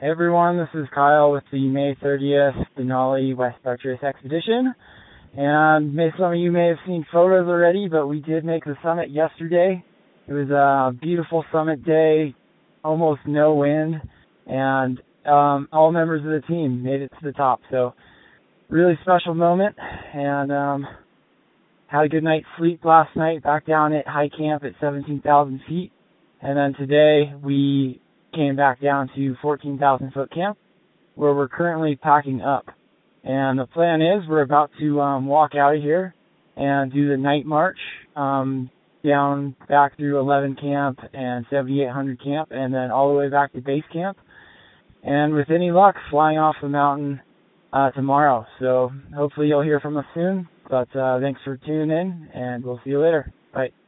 Hey everyone, this is Kyle with the May 30th Denali West Arcturus Expedition. And some of you may have seen photos already, but we did make the summit yesterday. It was a beautiful summit day, almost no wind, and all members of the team made it to the top. So, really special moment, and had a good night's sleep last night back down at high camp at 17,000 feet. And then today we came back down to 14,000 foot camp, where we're currently packing up. And the plan is we're about to walk out of here and do the night march down back through 11 camp and 7,800 camp, and then all the way back to base camp. And with any luck, flying off the mountain tomorrow. So hopefully you'll hear from us soon. But thanks for tuning in, and we'll see you later. Bye.